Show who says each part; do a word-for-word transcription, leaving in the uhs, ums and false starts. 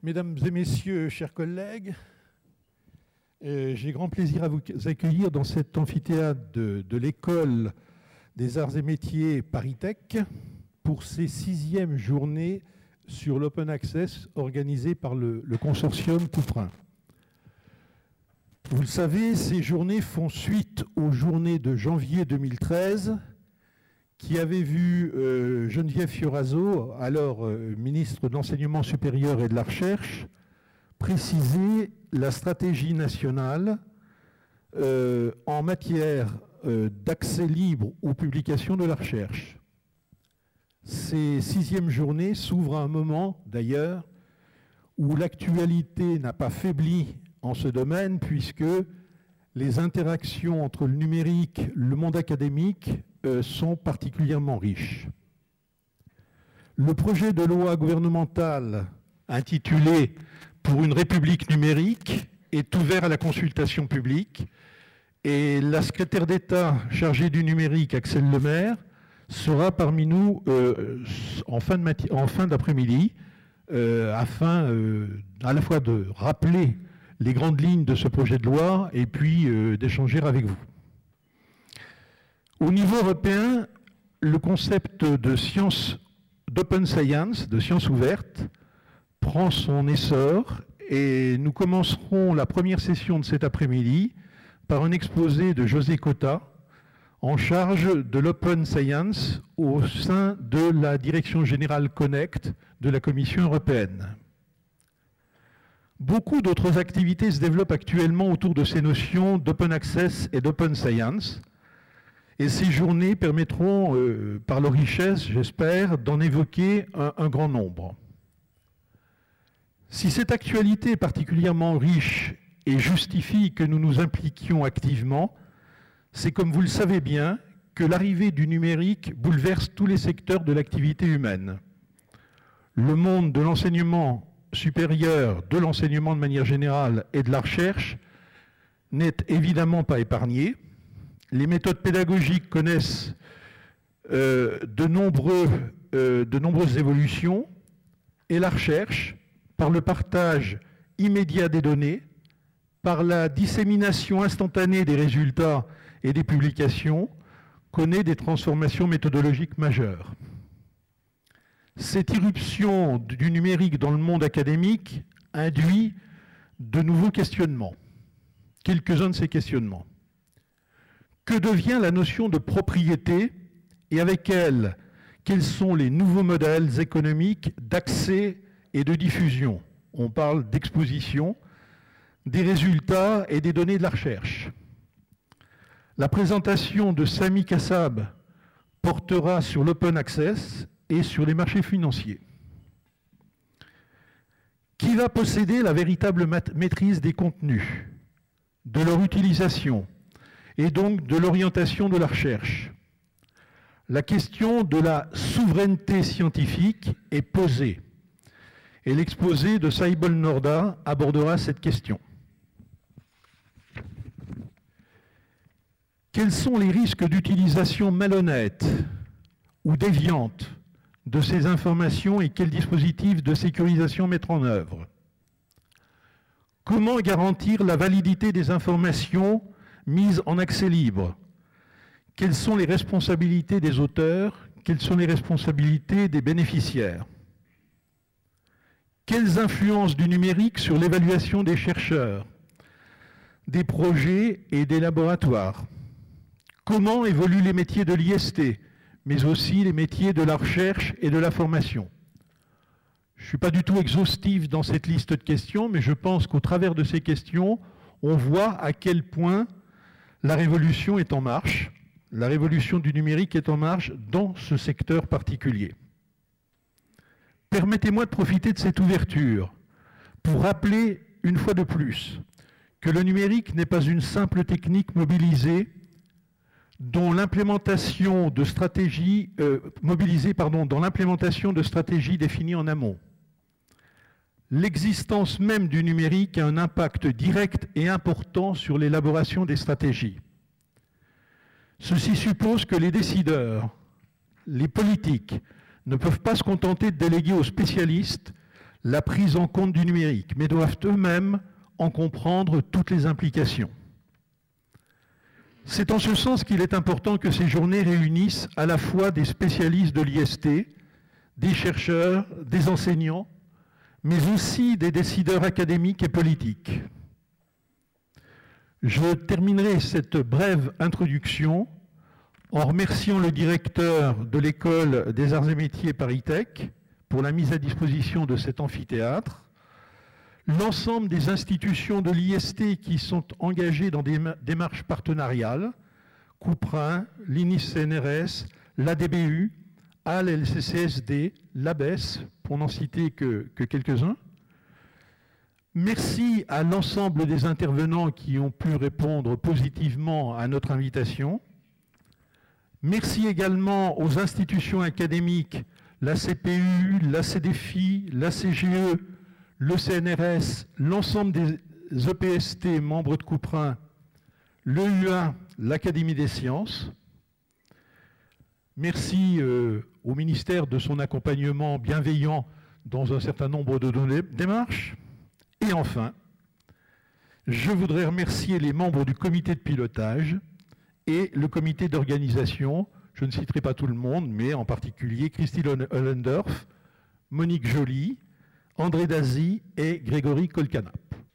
Speaker 1: Mesdames et messieurs, chers collègues, euh, j'ai grand plaisir à vous accueillir dans cet amphithéâtre de, de l'école des arts et métiers ParisTech pour ces sixièmes journées sur l'open access organisées par le, le consortium Couperin. Vous le savez, ces journées font suite aux journées de janvier deux mille treize qui avaient vu euh, Geneviève Fioraso, alors euh, ministre de l'Enseignement supérieur et de la Recherche, préciser la stratégie nationale euh, en matière euh, d'accès libre aux publications de la recherche. Ces sixièmes journées s'ouvrent à un moment, d'ailleurs, où l'actualité n'a pas faibli en ce domaine, puisque les interactions entre le numérique et le monde académique euh, sont particulièrement riches. Le projet de loi gouvernemental intitulé « Pour une République numérique » est ouvert à la consultation publique et la secrétaire d'État chargée du numérique, Axelle Lemaire, sera parmi nous euh, en fin de mati- en fin d'après-midi euh, afin euh, à la fois de rappeler les grandes lignes de ce projet de loi et puis euh, d'échanger avec vous. Au niveau européen, le concept de science, d'open science, de science ouverte, prend son essor et nous commencerons la première session de cet après-midi par un exposé de José Cota, en charge de l'Open Science au sein de la Direction Générale Connect de la Commission européenne. Beaucoup d'autres activités se développent actuellement autour de ces notions d'Open Access et d'Open Science, et ces journées permettront, euh, par leur richesse, j'espère, d'en évoquer un, un grand nombre. Si cette actualité est particulièrement riche et justifie que nous nous impliquions activement, c'est, comme vous le savez bien, que l'arrivée du numérique bouleverse tous les secteurs de l'activité humaine. Le monde de l'enseignement supérieur, de l'enseignement de manière générale et de la recherche n'est évidemment pas épargné. Les méthodes pédagogiques connaissent euh, de, nombreux, euh, de nombreuses évolutions et la recherche, par le partage immédiat des données, par la dissémination instantanée des résultats et des publications, connaît des transformations méthodologiques majeures. Cette irruption du numérique dans le monde académique induit de nouveaux questionnements. Quelques-uns de ces questionnements. Que devient la notion de propriété et avec elle, quels sont les nouveaux modèles économiques d'accès et de diffusion? On parle d'exposition, des résultats et des données de la recherche. La présentation de Sami Kassab portera sur l'open access et sur les marchés financiers. Qui va posséder la véritable maîtrise des contenus, de leur utilisation et donc de l'orientation de la recherche? La question de la souveraineté scientifique est posée et l'exposé de Saïbol Norda abordera cette question. Quels sont les risques d'utilisation malhonnête ou déviante de ces informations et quels dispositifs de sécurisation mettre en œuvre? Comment garantir la validité des informations mises en accès libre? Quelles sont les responsabilités des auteurs? Quelles sont les responsabilités des bénéficiaires? Quelles influences du numérique sur l'évaluation des chercheurs, des projets et des laboratoires? Comment évoluent les métiers de l'I S T, mais aussi les métiers de la recherche et de la formation? Je ne suis pas du tout exhaustif dans cette liste de questions, mais je pense qu'au travers de ces questions, on voit à quel point la révolution est en marche, la révolution du numérique est en marche dans ce secteur particulier. Permettez-moi de profiter de cette ouverture pour rappeler une fois de plus que le numérique n'est pas une simple technique mobilisée dont l'implémentation de stratégies euh, mobilisée pardon, dans l'implémentation de stratégies définies en amont. L'existence même du numérique a un impact direct et important sur l'élaboration des stratégies. Ceci suppose que les décideurs, les politiques, ne peuvent pas se contenter de déléguer aux spécialistes la prise en compte du numérique, mais doivent eux-mêmes en comprendre toutes les implications. C'est en ce sens qu'il est important que ces journées réunissent à la fois des spécialistes de l'I S T, des chercheurs, des enseignants, mais aussi des décideurs académiques et politiques. Je terminerai cette brève introduction en remerciant le directeur de l'École des Arts et Métiers ParisTech pour la mise à disposition de cet amphithéâtre, l'ensemble des institutions de l'I S T qui sont engagées dans des démarches partenariales, Couperin, l'I N I S C N R S, l'A D B U, A L, L C C S D, l'A B E S, pour n'en citer que, que quelques-uns. Merci à l'ensemble des intervenants qui ont pu répondre positivement à notre invitation. Merci également aux institutions académiques, la C P U, la C D F I, la C G E, le C N R S, l'ensemble des E P S T membres de Couperin, le U A, l'Académie des sciences. Merci euh, au ministère de son accompagnement bienveillant dans un certain nombre de démarches. Et enfin, je voudrais remercier les membres du comité de pilotage et le comité d'organisation. Je ne citerai pas tout le monde, mais en particulier Christine Ollendorf, Monique Joly, André Dazy et Grégory Kolkanap.